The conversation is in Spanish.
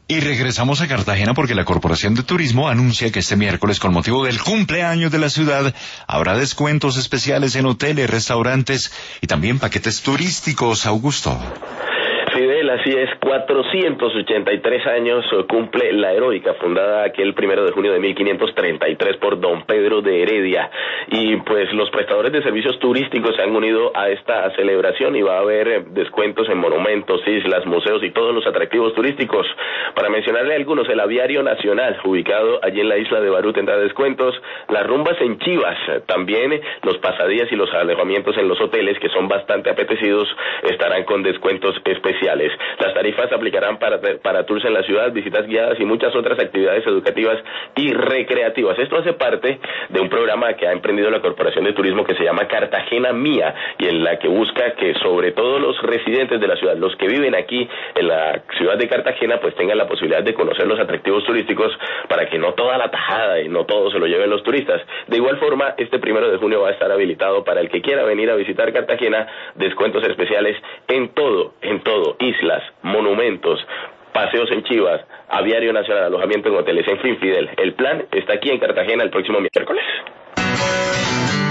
Y regresamos a Cartagena porque la Corporación de Turismo anuncia que este miércoles, con motivo del cumpleaños de la ciudad, habrá descuentos especiales en hoteles, restaurantes y también paquetes turísticos. Augusto. Fidel, así es, 483 años cumple la heroica, fundada aquel 1 de junio de 1533 por don Pedro de Heredia, y pues los prestadores de servicios turísticos se han unido a esta celebración y va a haber descuentos en monumentos, islas, museos y todos los atractivos turísticos. Para mencionarle algunos, el Aviario Nacional, ubicado allí en la isla de Barú, tendrá descuentos, las rumbas en Chivas, también los pasadías y los alojamientos en los hoteles, que son bastante apetecidos, estarán con descuentos especiales. Las tarifas se aplicarán para tours en la ciudad, visitas guiadas y muchas otras actividades educativas y recreativas. Esto hace parte de un programa que ha emprendido la Corporación de Turismo que se llama Cartagena Mía, y en la que busca que sobre todo los residentes de la ciudad, los que viven aquí en la ciudad de Cartagena, pues tengan la posibilidad de conocer los atractivos turísticos para que no toda la tajada y no todo se lo lleven los turistas. De igual forma, este 1 de junio va a estar habilitado para el que quiera venir a visitar Cartagena, descuentos especiales en todo, islas, monumentos, paseos en Chivas, Aviario Nacional, alojamiento en hoteles, en fin, Fidel, el plan está aquí en Cartagena el próximo miércoles.